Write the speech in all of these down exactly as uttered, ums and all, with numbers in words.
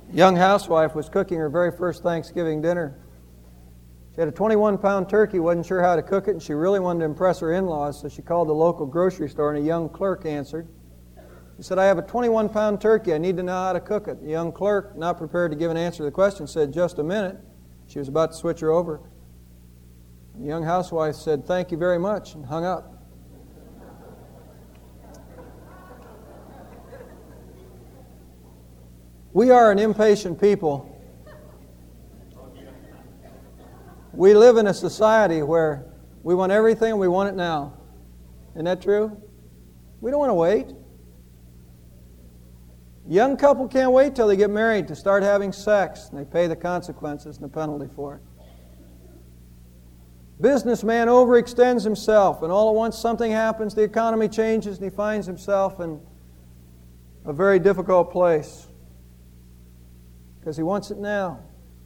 A young housewife was cooking her very first Thanksgiving dinner. She had a twenty-one pound turkey, wasn't sure how to cook it, and she really wanted to impress her in-laws, so she called the local grocery store, and a young clerk answered. He said, "I have a twenty-one pound turkey. I need to know how to cook it." The young clerk, not prepared to give an answer to the question, said, "Just a minute." She was about to switch her over. The young housewife said, "Thank you very much," and hung up. We are an impatient people. We live in a society where we want everything and we want it now. Isn't that true? We don't want to wait. A young couple can't wait till they get married to start having sex, and they pay the consequences and the penalty for it. Businessman overextends himself, and all at once something happens, the economy changes, and he finds himself in a very difficult place because he wants it now.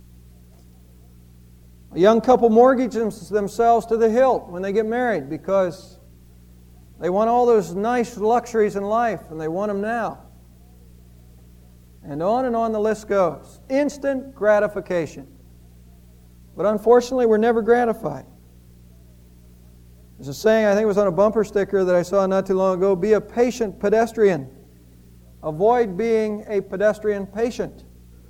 A young couple mortgages themselves to the hilt when they get married because they want all those nice luxuries in life, and they want them now. And on and on the list goes. Instant gratification. But unfortunately, we're never gratified. There's a saying, I think it was on a bumper sticker that I saw not too long ago, be a patient pedestrian. Avoid being a pedestrian patient.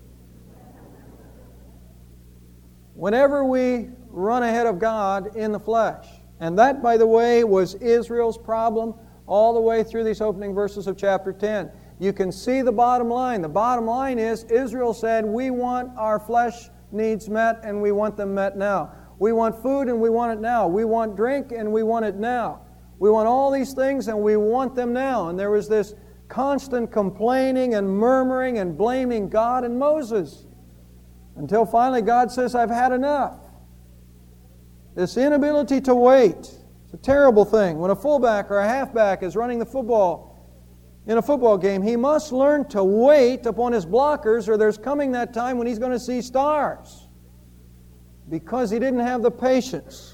Whenever we run ahead of God in the flesh, and that, by the way, was Israel's problem all the way through these opening verses of chapter ten. You can see the bottom line. The bottom line is Israel said, we want our flesh needs met, and we want them met now. We want food, and we want it now. We want drink, and we want it now. We want all these things, and we want them now. And there was this constant complaining and murmuring and blaming God and Moses. Until finally God says, I've had enough. This inability to wait. It's a terrible thing. When a fullback or a halfback is running the football in a football game, he must learn to wait upon his blockers, or there's coming that time when he's going to see stars because he didn't have the patience.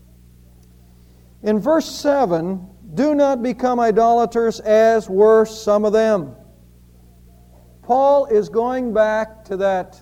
In verse seven, do not become idolaters as were some of them. Paul is going back to that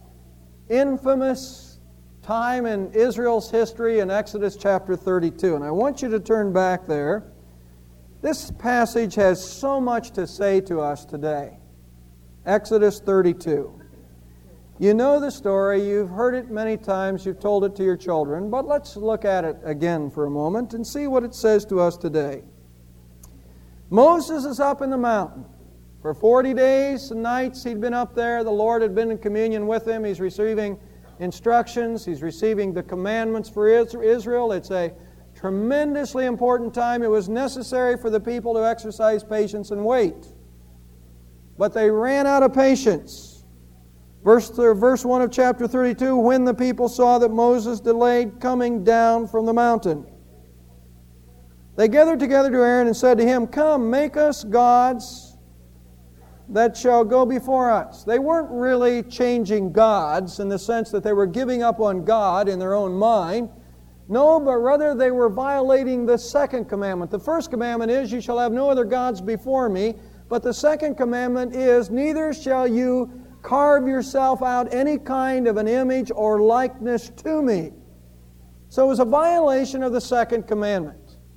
infamous time in Israel's history in Exodus chapter thirty-two. And I want you to turn back there. This passage has so much to say to us today. Exodus thirty-two. You know the story. You've heard it many times. You've told it to your children. But let's look at it again for a moment and see what it says to us today. Moses is up in the mountain. For forty days and nights he'd been up there. The Lord had been in communion with him. He's receiving instructions. He's receiving the commandments for Israel. It's a tremendously important time. It was necessary for the people to exercise patience and wait. But they ran out of patience. Verse, verse one of chapter thirty-two, when the people saw that Moses delayed coming down from the mountain, they gathered together to Aaron and said to him, come, make us gods that shall go before us. They weren't really changing gods in the sense that they were giving up on God in their own mind. No, but rather they were violating the second commandment. The first commandment is, you shall have no other gods before me. But the second commandment is, neither shall you carve yourself out any kind of an image or likeness to me. So it was a violation of the second commandment.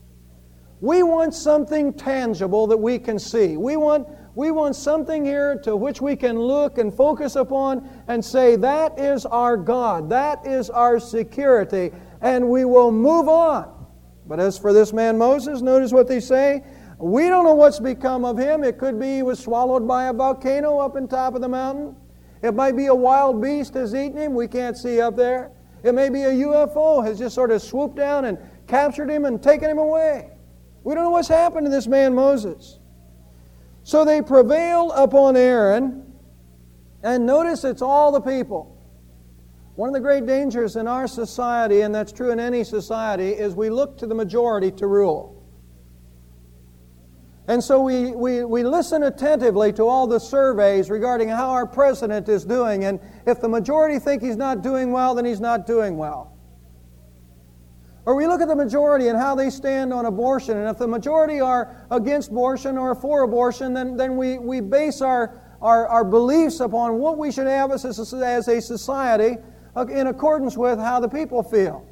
We want something tangible that we can see. We want We want something here to which we can look and focus upon and say, that is our God, that is our security, and we will move on. But as for this man Moses, notice what they say. We don't know what's become of him. It could be he was swallowed by a volcano up on top of the mountain. It might be a wild beast has eaten him. We can't see up there. It may be a U F O has just sort of swooped down and captured him and taken him away. We don't know what's happened to this man Moses. So they prevail upon Aaron, and notice it's all the people. One of the great dangers in our society, and that's true in any society, is we look to the majority to rule. And so we, we, we listen attentively to all the surveys regarding how our president is doing, and if the majority think he's not doing well, then he's not doing well. Or we look at the majority and how they stand on abortion, and if the majority are against abortion or for abortion, then, then we, we base our, our, our beliefs upon what we should have as a, as a society in accordance with how the people feel.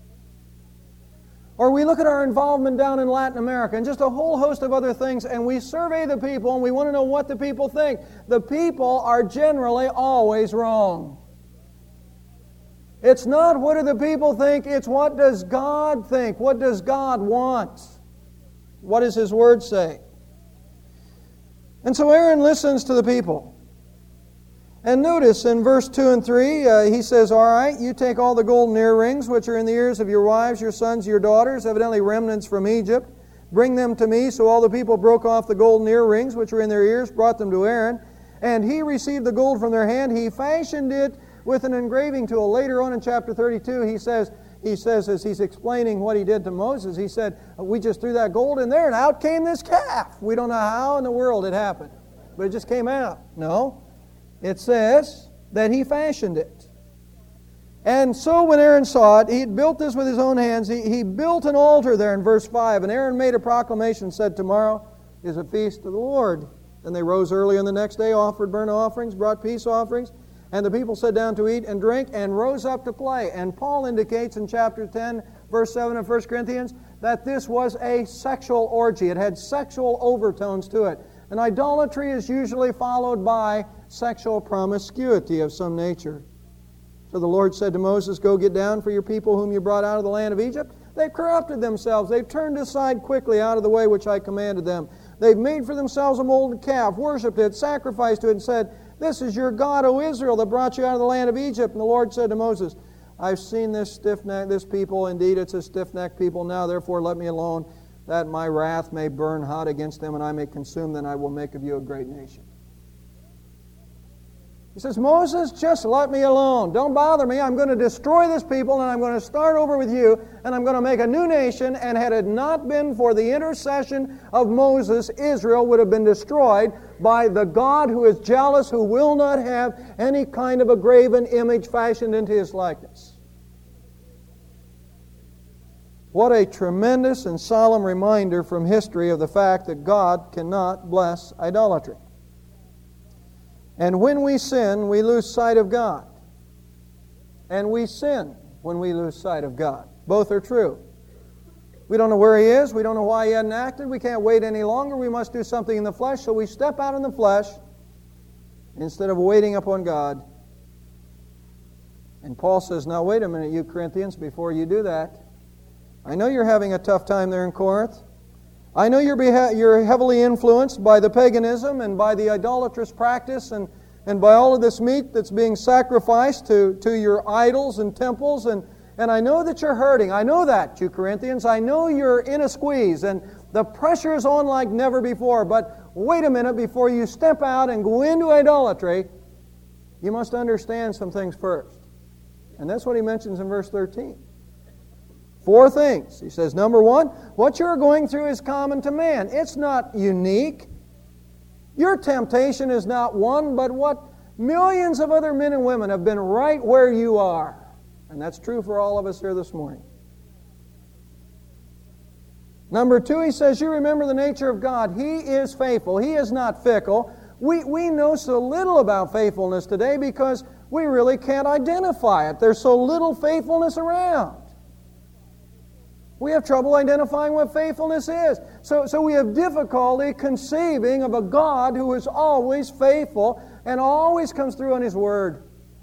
Or we look at our involvement down in Latin America and just a whole host of other things, and we survey the people and we want to know what the people think. The people are generally always wrong. It's not what do the people think, it's what does God think? What does God want? What does His Word say? And so Aaron listens to the people. And notice in verse two and three, uh, he says, all right, you take all the golden earrings which are in the ears of your wives, your sons, your daughters, evidently remnants from Egypt. Bring them to me. So all the people broke off the golden earrings which were in their ears, brought them to Aaron. And he received the gold from their hand. He fashioned it with an engraving tool. Later on in chapter thirty-two, he says, he says as he's explaining what he did to Moses, he said, we just threw that gold in there and out came this calf. We don't know how in the world it happened, but it just came out. No. It says that he fashioned it. And so when Aaron saw it, he had built this with his own hands. He, he built an altar there in verse five. And Aaron made a proclamation and said, tomorrow is a feast of the Lord. Then they rose early on the next day, offered burnt offerings, brought peace offerings. And the people sat down to eat and drink and rose up to play. And Paul indicates in chapter ten, verse seven of First Corinthians, that this was a sexual orgy. It had sexual overtones to it. And idolatry is usually followed by sexual promiscuity of some nature. So the Lord said to Moses, go get down, for your people whom you brought out of the land of Egypt, they've corrupted themselves. They've turned aside quickly out of the way which I commanded them. They've made for themselves a molded calf, worshipped it, sacrificed to it, and said, this is your God, O Israel, that brought you out of the land of Egypt. And the Lord said to Moses, I've seen this stiff-necked, this people, indeed it's a stiff-necked people. Now therefore let me alone, that my wrath may burn hot against them, and I may consume them, and I will make of you a great nation. He says, Moses, just let me alone. Don't bother me. I'm going to destroy this people, and I'm going to start over with you, and I'm going to make a new nation. And had it not been for the intercession of Moses, Israel would have been destroyed by the God who is jealous, who will not have any kind of a graven image fashioned into His likeness. What a tremendous and solemn reminder from history of the fact that God cannot bless idolatry. And when we sin, we lose sight of God. And we sin when we lose sight of God. Both are true. We don't know where He is. We don't know why He hadn't acted. We can't wait any longer. We must do something in the flesh. So we step out in the flesh instead of waiting upon God. And Paul says, now wait a minute, you Corinthians, before you do that. I know you're having a tough time there in Corinth. I know you're, beha- you're heavily influenced by the paganism and by the idolatrous practice and, and by all of this meat that's being sacrificed to, to your idols and temples. And, and I know that you're hurting. I know that, you Corinthians. I know you're in a squeeze and the pressure is on like never before. But wait a minute, before you step out and go into idolatry, you must understand some things first. And that's what he mentions in verse thirteen. Four things. He says, number one, what you're going through is common to man. It's not unique. Your temptation is not one, but what millions of other men and women have been right where you are. And that's true for all of us here this morning. Number two, he says, you remember the nature of God. He is faithful. He is not fickle. We, we know so little about faithfulness today because we really can't identify it. There's so little faithfulness around. We have trouble identifying what faithfulness is. So, so we have difficulty conceiving of a God who is always faithful and always comes through on His Word.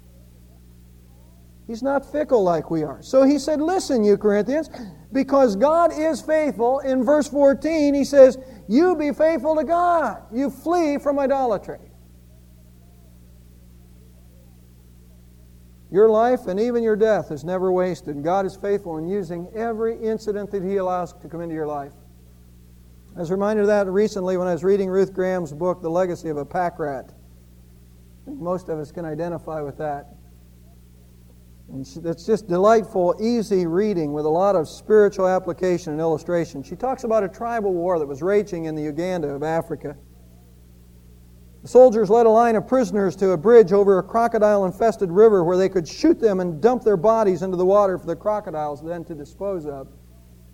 He's not fickle like we are. So he said, listen, you Corinthians, because God is faithful, in verse fourteen, he says, you be faithful to God. You flee from idolatry. Your life and even your death is never wasted. God is faithful in using every incident that He allows to come into your life. I was reminded of that recently when I was reading Ruth Graham's book, The Legacy of a Pack Rat. I think most of us can identify with that. And it's just delightful, easy reading with a lot of spiritual application and illustration. She talks about a tribal war that was raging in the Uganda of Africa. The soldiers led a line of prisoners to a bridge over a crocodile-infested river where they could shoot them and dump their bodies into the water for the crocodiles then to dispose of.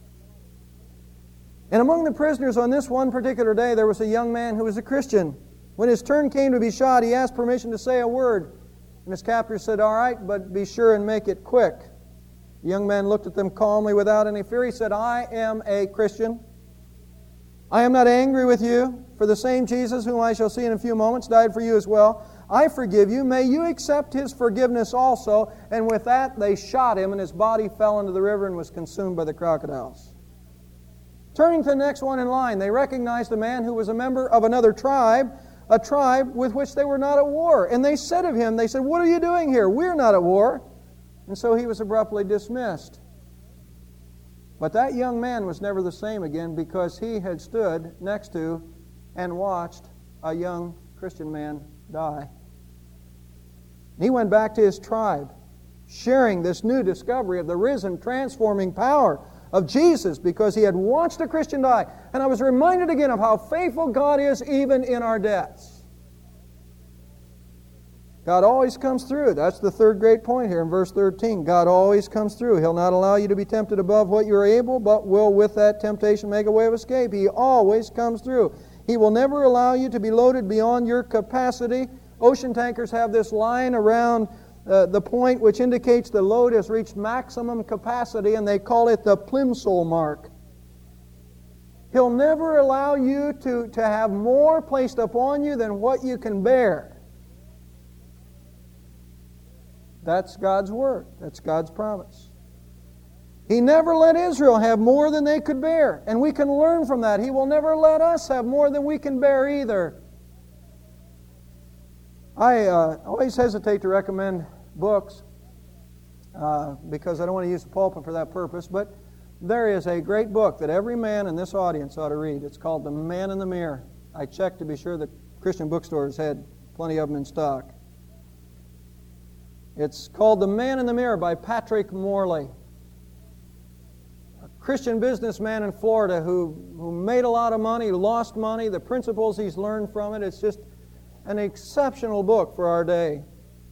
And among the prisoners on this one particular day, there was a young man who was a Christian. When his turn came to be shot, he asked permission to say a word. And his captor said, "All right, but be sure and make it quick." The young man looked at them calmly without any fear. He said, "I am a Christian. I am not angry with you, for the same Jesus whom I shall see in a few moments died for you as well. I forgive you. May you accept His forgiveness also." And with that, they shot him, and his body fell into the river and was consumed by the crocodiles. Turning to the next one in line, they recognized a man who was a member of another tribe, a tribe with which they were not at war. And they said of him, they said, "What are you doing here? We're not at war." And so he was abruptly dismissed. But that young man was never the same again, because he had stood next to and watched a young Christian man die. He went back to his tribe, sharing this new discovery of the risen, transforming power of Jesus, because he had watched a Christian die. And I was reminded again of how faithful God is even in our deaths. God always comes through. That's the third great point here in verse thirteen. God always comes through. He'll not allow you to be tempted above what you are able, but will with that temptation make a way of escape. He always comes through. He will never allow you to be loaded beyond your capacity. Ocean tankers have this line around uh, the point which indicates the load has reached maximum capacity, and they call it the Plimsoll mark. He'll never allow you to, to have more placed upon you than what you can bear. That's God's word. That's God's promise. He never let Israel have more than they could bear, and we can learn from that. He will never let us have more than we can bear either. I uh, always hesitate to recommend books uh, because I don't want to use the pulpit for that purpose, but there is a great book that every man in this audience ought to read. It's called The Man in the Mirror. I checked to be sure that Christian bookstores had plenty of them in stock. It's called The Man in the Mirror by Patrick Morley, a Christian businessman in Florida who, who made a lot of money, lost money, the principles he's learned from it. It's just an exceptional book for our day.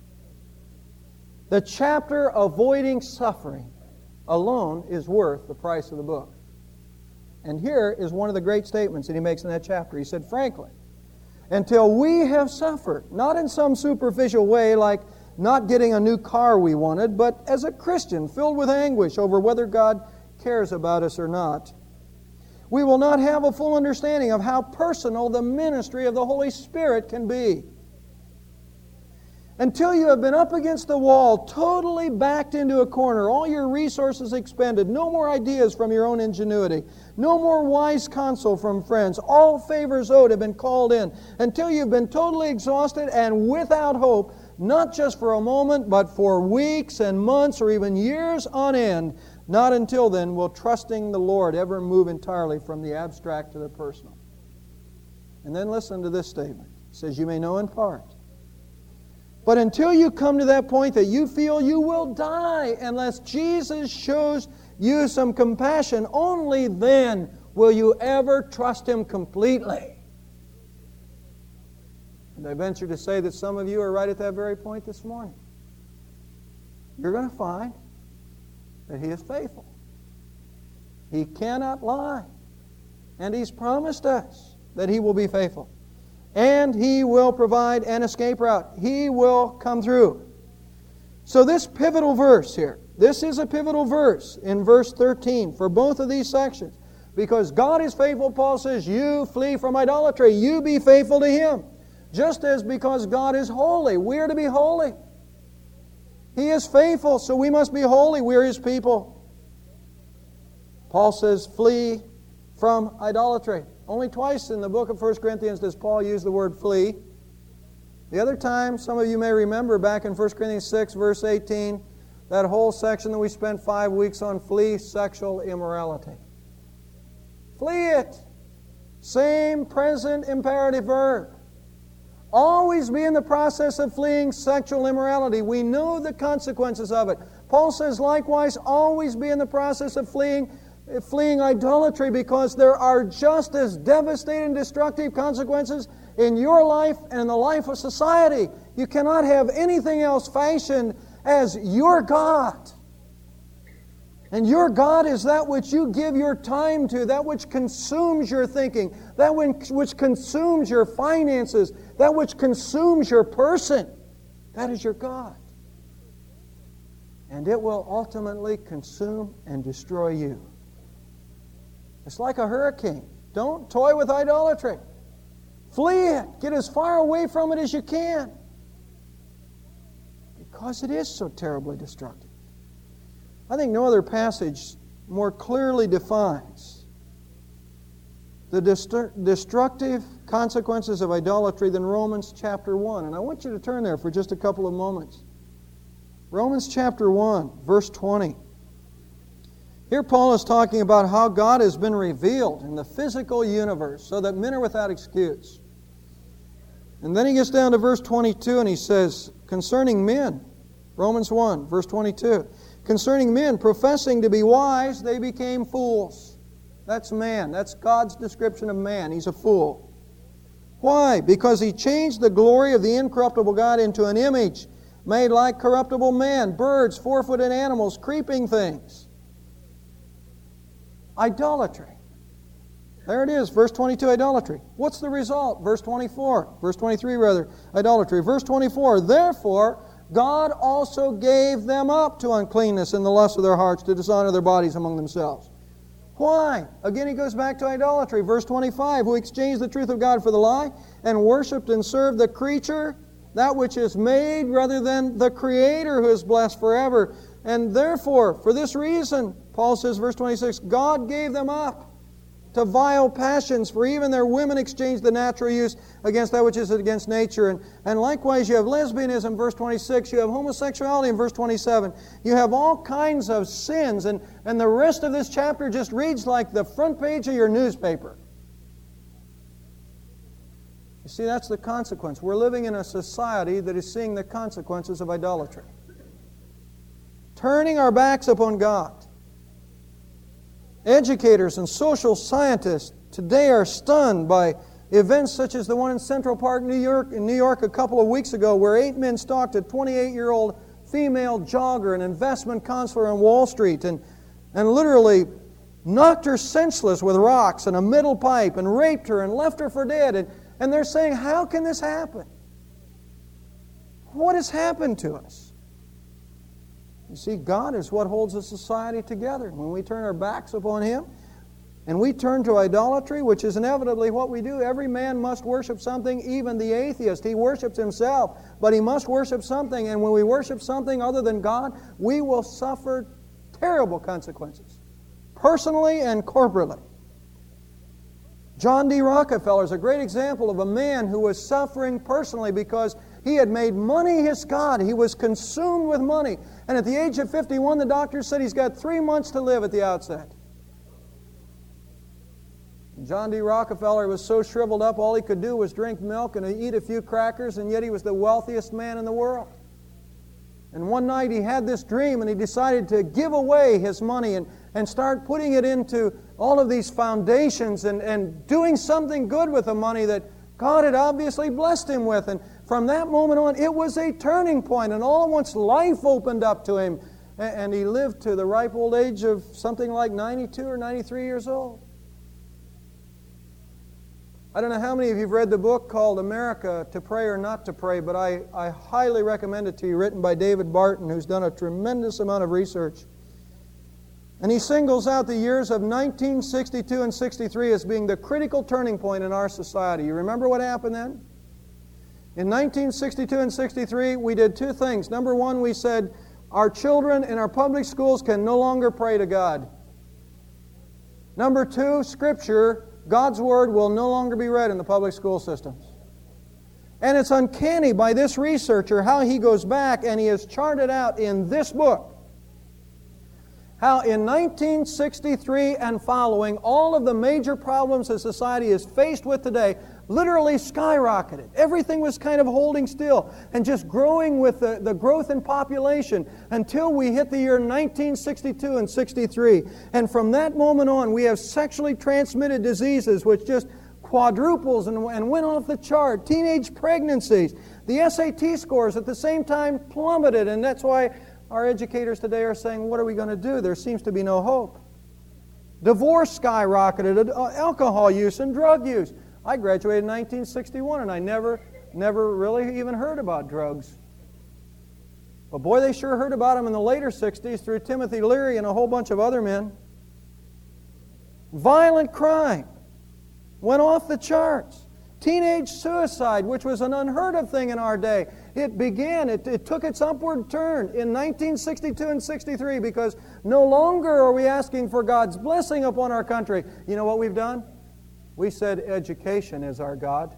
The chapter Avoiding Suffering alone is worth the price of the book. And here is one of the great statements that he makes in that chapter. He said, "Frankly, until we have suffered, not in some superficial way like not getting a new car we wanted, but as a Christian filled with anguish over whether God cares about us or not, we will not have a full understanding of how personal the ministry of the Holy Spirit can be. Until you have been up against the wall, totally backed into a corner, all your resources expended, no more ideas from your own ingenuity, no more wise counsel from friends, all favors owed have been called in, until you've been totally exhausted and without hope, not just for a moment, but for weeks and months or even years on end. Not until then will trusting the Lord ever move entirely from the abstract to the personal." And then listen to this statement. It says, "You may know in part. But until you come to that point that you feel you will die unless Jesus shows you some compassion, only then will you ever trust Him completely." And I venture to say that some of you are right at that very point this morning. You're going to find that He is faithful. He cannot lie. And He's promised us that He will be faithful. And He will provide an escape route. He will come through. So this pivotal verse here, this is a pivotal verse in verse thirteen for both of these sections. Because God is faithful, Paul says, you flee from idolatry. You be faithful to Him. Just as because God is holy, we are to be holy. He is faithful, so we must be holy. We are His people. Paul says, flee from idolatry. Only twice in the book of First Corinthians does Paul use the word flee. The other time, some of you may remember back in First Corinthians six, verse eighteen, that whole section that we spent five weeks on, flee sexual immorality. Flee it. Same present imperative verb. Always be in the process of fleeing sexual immorality. We know the consequences of it. Paul says, likewise, always be in the process of fleeing fleeing idolatry, because there are just as devastating, destructive consequences in your life and in the life of society. You cannot have anything else fashioned as your God. And your God is that which you give your time to, that which consumes your thinking, that which consumes your finances, that which consumes your person. That is your God. And it will ultimately consume and destroy you. It's like a hurricane. Don't toy with idolatry. Flee it. Get as far away from it as you can. Because it is so terribly destructive. I think no other passage more clearly defines the destru- destructive consequences of idolatry than Romans chapter one. And I want you to turn there for just a couple of moments. Romans chapter one, verse twenty. Here Paul is talking about how God has been revealed in the physical universe so that men are without excuse. And then he gets down to verse twenty-two and he says, concerning men, Romans one, verse twenty-two, concerning men professing to be wise, they became fools. That's man. That's God's description of man. He's a fool. Why? Because he changed the glory of the incorruptible God into an image made like corruptible man, birds, four-footed animals, creeping things. Idolatry. There it is, verse twenty-two, idolatry. What's the result? Verse twenty-four, verse twenty-three rather, idolatry. Verse twenty-four, therefore God also gave them up to uncleanness in the lust of their hearts to dishonor their bodies among themselves. Why? Again he goes back to idolatry. Verse twenty-five, who exchanged the truth of God for the lie and worshipped and served the creature, that which is made, rather than the Creator who is blessed forever. And therefore, for this reason, Paul says, verse twenty-six, God gave them up to vile passions, for even their women exchanged the natural use against that which is against nature. And, and likewise, you have lesbianism, verse twenty-six. You have homosexuality in verse twenty-seven. You have all kinds of sins. And, and the rest of this chapter just reads like the front page of your newspaper. You see, that's the consequence. We're living in a society that is seeing the consequences of idolatry. Turning our backs upon God. Educators and social scientists today are stunned by events such as the one in Central Park, New York, in New York a couple of weeks ago, where eight men stalked a twenty-eight-year-old female jogger, an investment counselor on Wall Street, and, and literally knocked her senseless with rocks and a metal pipe and raped her and left her for dead. And, and they're saying, how can this happen? What has happened to us? You see, God is what holds a society together. When we turn our backs upon Him and we turn to idolatry, which is inevitably what we do, every man must worship something, even the atheist. He worships himself, but he must worship something. And when we worship something other than God, we will suffer terrible consequences, personally and corporately. John D. Rockefeller is a great example of a man who was suffering personally because he had made money his God. He was consumed with money. And at the age of fifty-one, the doctor said he's got three months to live at the outset. John D. Rockefeller was so shriveled up, all he could do was drink milk and eat a few crackers, and yet he was the wealthiest man in the world. And one night he had this dream, and he decided to give away his money and, and start putting it into all of these foundations and, and doing something good with the money that God had obviously blessed him with. And from that moment on, it was a turning point, and all at once life opened up to him. And he lived to the ripe old age of something like ninety-two or ninety-three years old. I don't know how many of you have read the book called America, To Pray or Not to Pray, but I, I highly recommend it to you, written by David Barton, who's done a tremendous amount of research. And he singles out the years of nineteen sixty-two and sixty-three as being the critical turning point in our society. You remember what happened then? In nineteen sixty-two and sixty-three, we did two things. Number one, we said our children in our public schools can no longer pray to God. Number two, Scripture, God's Word, will no longer be read in the public school systems. And it's uncanny by this researcher how he goes back and he has charted out in this book how in nineteen sixty-three and following, all of the major problems that society is faced with today literally skyrocketed. Everything was kind of holding still and just growing with the, the growth in population until we hit the year nineteen sixty-two and sixty-three. And from that moment on, we have sexually transmitted diseases which just quadruples and, and went off the chart. Teenage pregnancies. The S A T scores at the same time plummeted, and that's why Our educators today are saying, what are we going to do? There seems to be no hope. Divorce skyrocketed, uh, alcohol use and drug use. I graduated in nineteen sixty-one and I never, never really even heard about drugs. But boy, they sure heard about them in the later sixties through Timothy Leary and a whole bunch of other men. Violent crime went off the charts. Teenage suicide, which was an unheard of thing in our day, it began, it, it took its upward turn in nineteen sixty-two and sixty-three because no longer are we asking for God's blessing upon our country. You know what we've done? We said education is our God.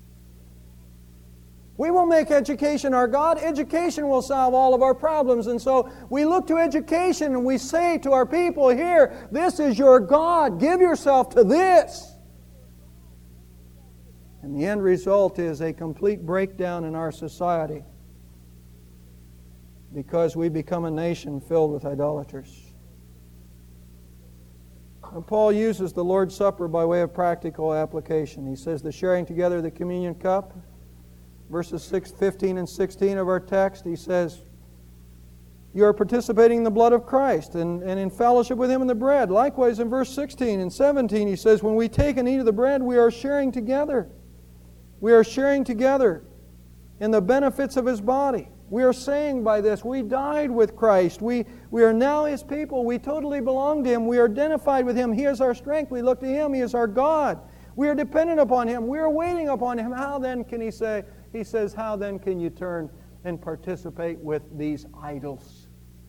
We will make education our God. Education will solve all of our problems. And so we look to education and we say to our people here, this is your God. Give yourself to this. And the end result is a complete breakdown in our society because we become a nation filled with idolaters. And Paul uses the Lord's Supper by way of practical application. He says the sharing together of the communion cup, verses six, fifteen and sixteen of our text, he says, you are participating in the blood of Christ and, and in fellowship with Him in the bread. Likewise in verse sixteen and seventeen he says, when we take and eat of the bread, we are sharing together. We are sharing together in the benefits of His body. We are saying by this, we died with Christ. We, we are now His people. We totally belong to Him. We are identified with Him. He is our strength. We look to Him. He is our God. We are dependent upon Him. We are waiting upon Him. How then can He say, He says, how then can you turn and participate with these idols?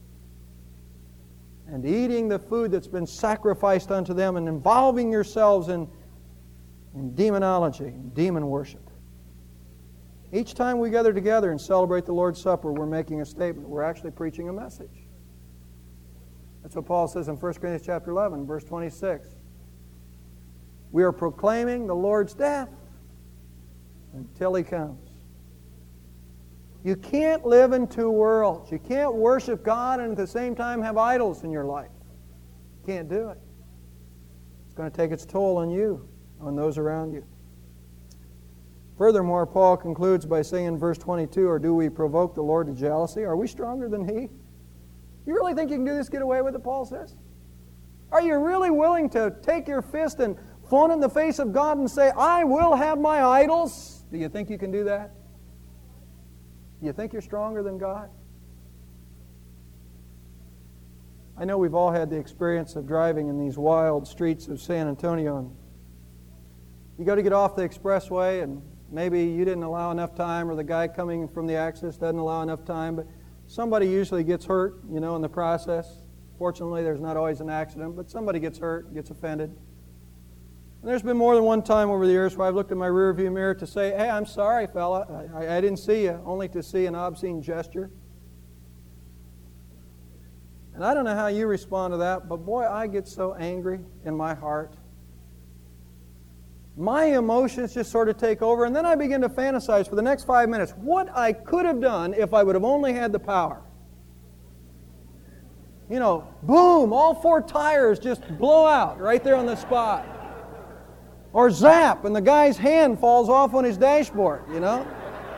And eating the food that's been sacrificed unto them and involving yourselves in, in demonology, demon worship. Each time we gather together and celebrate the Lord's Supper, we're making a statement. We're actually preaching a message. That's what Paul says in First Corinthians chapter eleven, verse twenty-six. We are proclaiming the Lord's death until He comes. You can't live in two worlds. You can't worship God and at the same time have idols in your life. You can't do it. It's going to take its toll on you, on those around you. Furthermore, Paul concludes by saying in verse twenty-two, or do we provoke the Lord to jealousy? Are we stronger than He? You really think you can do this, get away with it, Paul says? Are you really willing to take your fist and phone in the face of God and say, I will have my idols? Do you think you can do that? Do you think you're stronger than God? I know we've all had the experience of driving in these wild streets of San Antonio. You go to get off the expressway and maybe you didn't allow enough time, or the guy coming from the access doesn't allow enough time, but somebody usually gets hurt, you know, in the process. Fortunately, there's not always an accident, but somebody gets hurt, gets offended. And there's been more than one time over the years where I've looked in my rearview mirror to say, hey, I'm sorry, fella, I, I didn't see you, only to see an obscene gesture. And I don't know how you respond to that, but boy, I get so angry in my heart. My emotions just sort of take over, and then I begin to fantasize for the next five minutes what I could have done if I would have only had the power. You know, boom, all four tires just blow out right there on the spot. Or zap, and the guy's hand falls off on his dashboard, you know.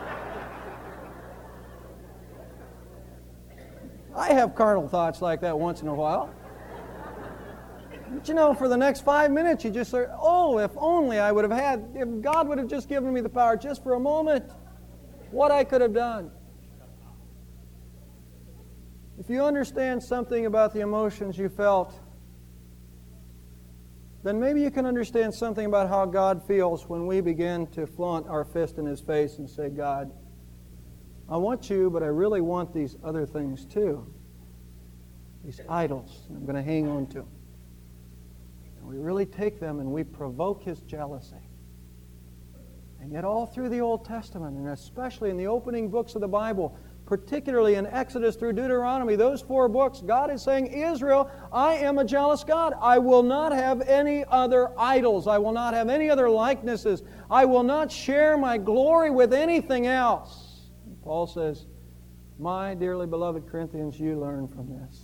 I have carnal thoughts like that once in a while. But you know, for the next five minutes, you just say, oh, if only I would have had, if God would have just given me the power just for a moment, what I could have done. If you understand something about the emotions you felt, then maybe you can understand something about how God feels when we begin to flaunt our fist in His face and say, God, I want you, but I really want these other things too. These idols, I'm going to hang on to them. And we really take them and we provoke His jealousy. And yet all through the Old Testament, and especially in the opening books of the Bible, particularly in Exodus through Deuteronomy, those four books, God is saying, Israel, I am a jealous God. I will not have any other idols. I will not have any other likenesses. I will not share my glory with anything else. And Paul says, my dearly beloved Corinthians, you learn from this.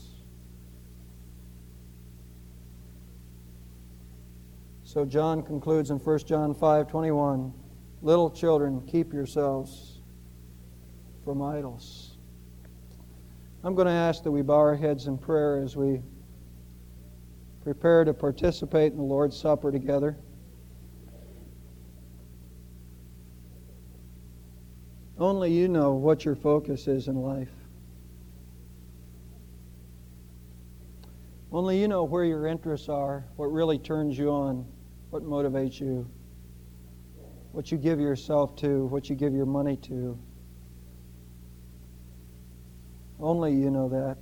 So John concludes in First John five twenty-one, little children, keep yourselves from idols. I'm going to ask that we bow our heads in prayer as we prepare to participate in the Lord's Supper together. Only you know what your focus is in life. Only you know where your interests are, what really turns you on, what motivates you, what you give yourself to, what you give your money to. Only you know that.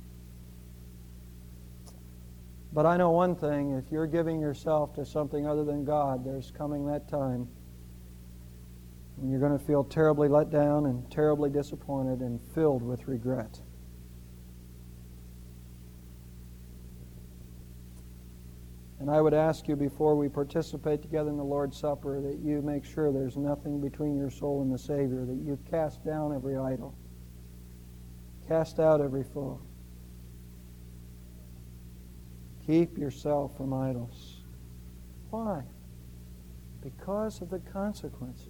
But I know one thing, if you're giving yourself to something other than God, there's coming that time when you're going to feel terribly let down and terribly disappointed and filled with regret. And I would ask you before we participate together in the Lord's Supper that you make sure there's nothing between your soul and the Savior, that you cast down every idol, cast out every foe. Keep yourself from idols. Why? Because of the consequences.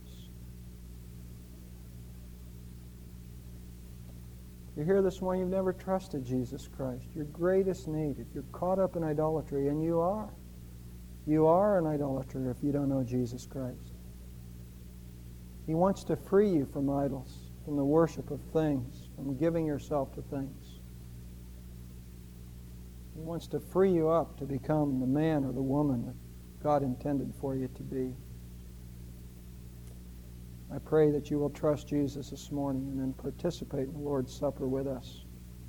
You're here this morning, you've never trusted Jesus Christ. Your greatest need, if you're caught up in idolatry, and you are, you are an idolater if you don't know Jesus Christ. He wants to free you from idols, from the worship of things, from giving yourself to things. He wants to free you up to become the man or the woman that God intended for you to be. I pray that you will trust Jesus this morning and then participate in the Lord's Supper with us.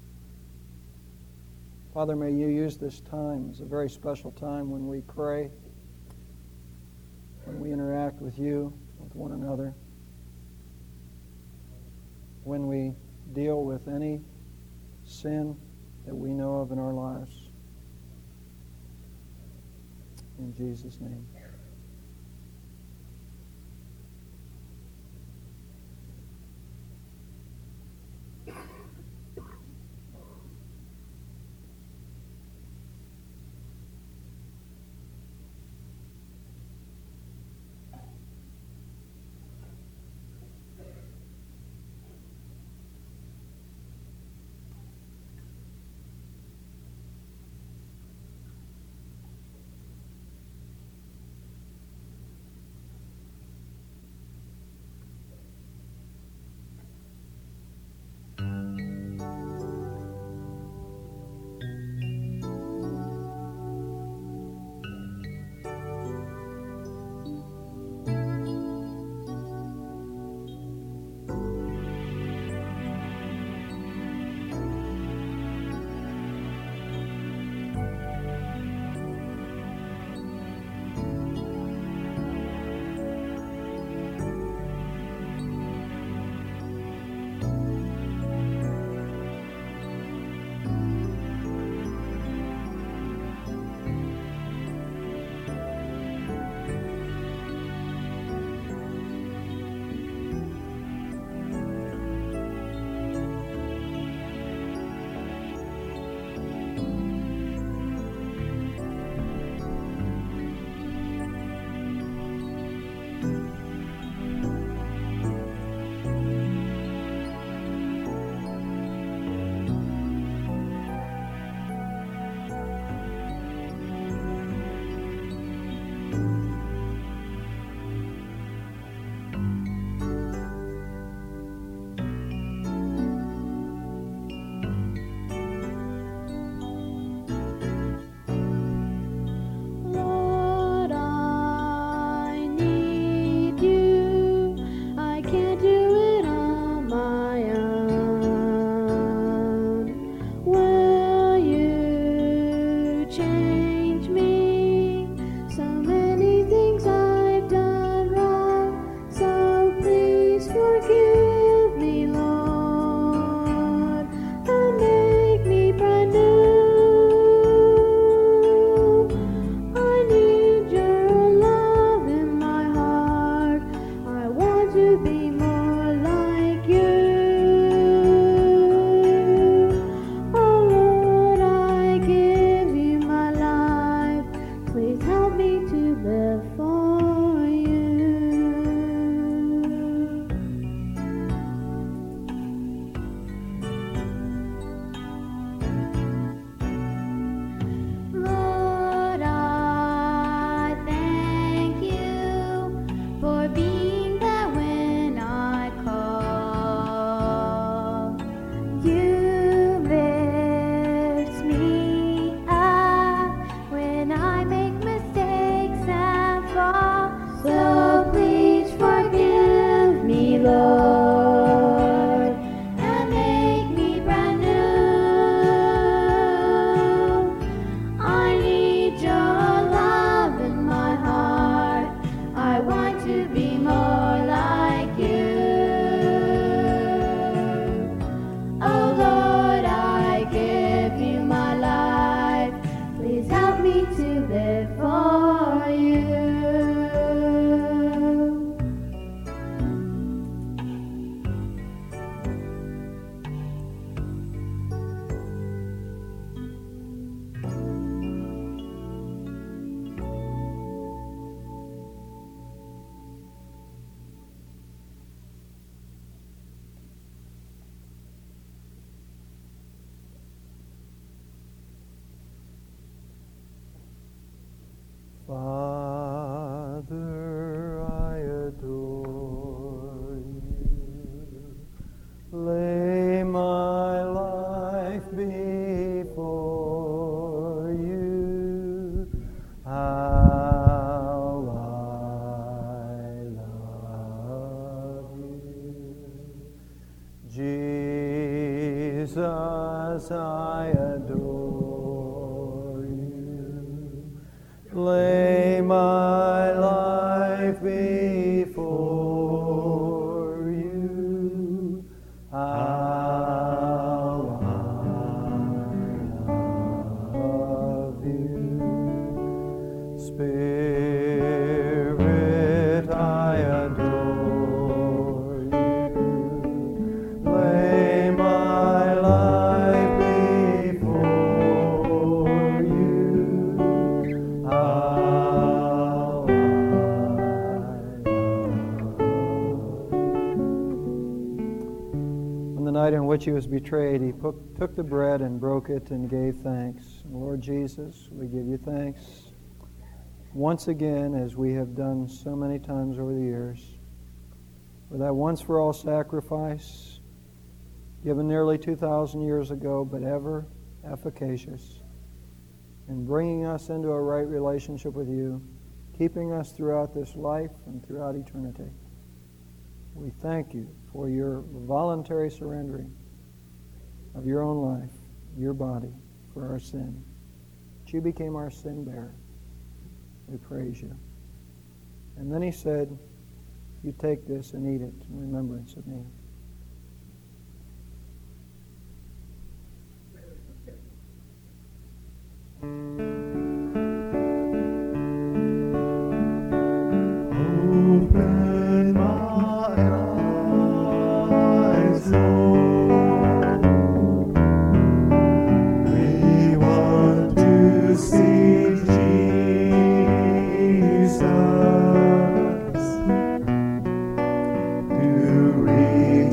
Father, may you use this time as a very special time when we pray, when we interact with you, with one another, when we deal with any sin that we know of in our lives. In Jesus' name. Jesus, I adore you. Lay my life before you. How I love you. Spirit, I adore you. Lay my life before you. How I love you. On the night in which he was betrayed, he took the bread and broke it and gave thanks. Lord Jesus, we give you thanks once again, as we have done so many times over the years, for that once-for-all sacrifice given nearly two thousand years ago, but ever efficacious in bringing us into a right relationship with you, keeping us throughout this life and throughout eternity. We thank you for your voluntary surrendering of your own life, your body, for our sin. That you became our sin bearer. We praise you. And then he said, you take this and eat it in remembrance of me. Open my eyes, Lord. We want to see Jesus, to read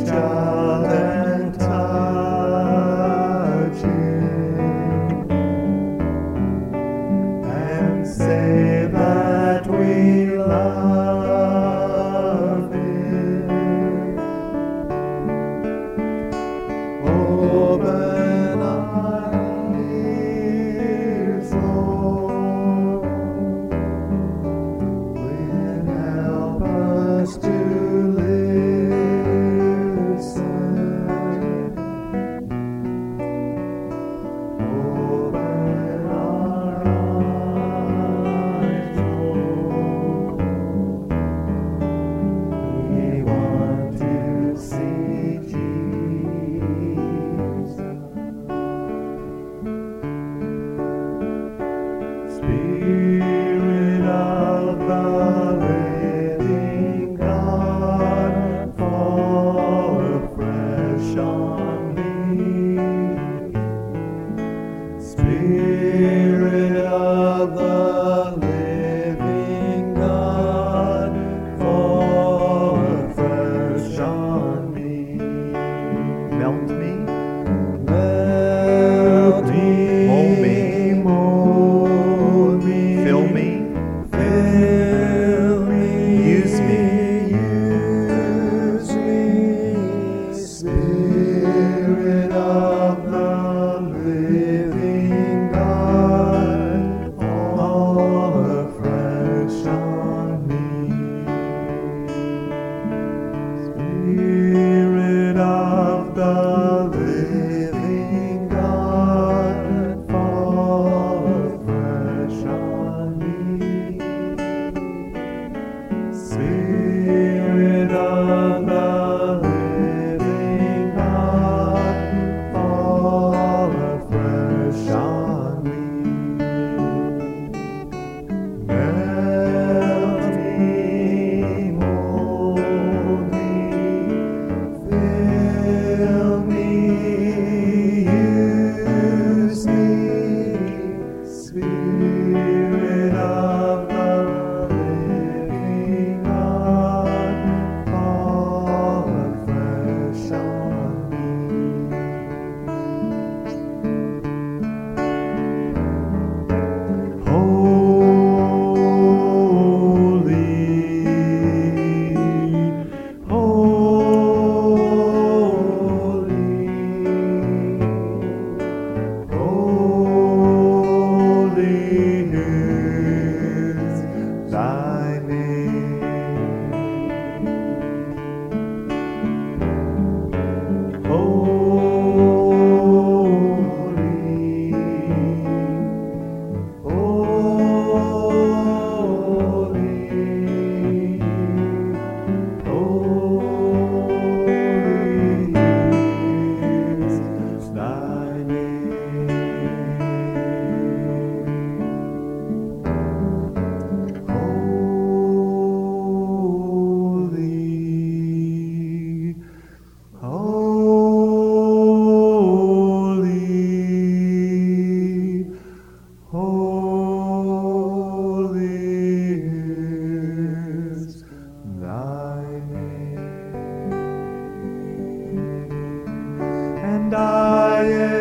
and I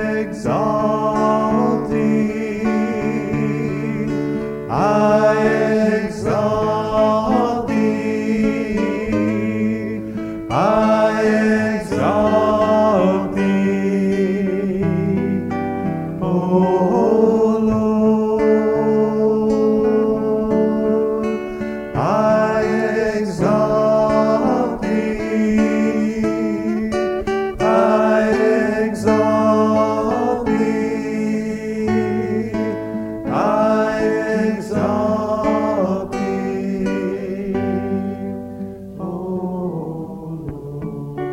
exalt thee. I exalt thee. I exalt thee, O Lord. I exalt thee. I exalt thee. I exalt thee, O Lord.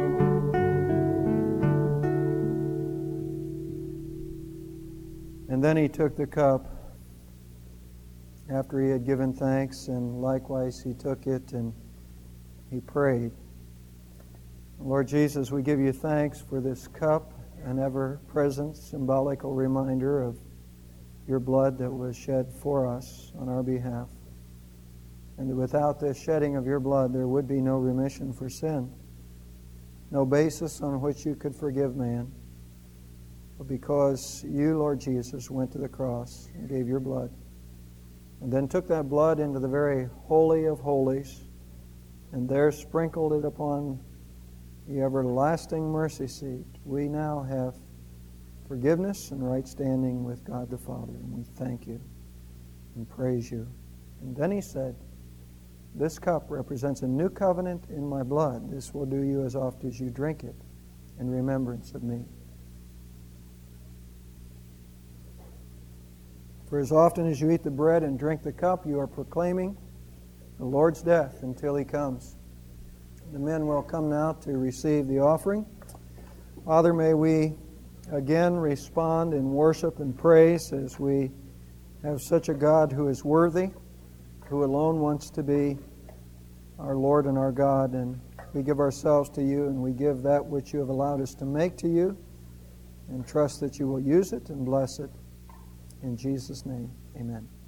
And then he took the cup after he had given thanks, and likewise he took it and he prayed. Lord Jesus, we give you thanks for this cup, an ever-present symbolical reminder of your blood that was shed for us on our behalf. And that without this shedding of your blood, there would be no remission for sin, no basis on which you could forgive man. But because you, Lord Jesus, went to the cross and gave your blood, and then took that blood into the very holy of holies, and there sprinkled it upon the everlasting mercy seat, we now have forgiveness and right standing with God the Father. And we thank you and praise you. And then he said, this cup represents a new covenant in my blood. This will do you as oft as you drink it in remembrance of me. For as often as you eat the bread and drink the cup, you are proclaiming the Lord's death until he comes. The men will come now to receive the offering. Father, may we again respond in worship and praise as we have such a God who is worthy, who alone wants to be our Lord and our God. And we give ourselves to you, and we give that which you have allowed us to make to you, and trust that you will use it and bless it. In Jesus' name, amen.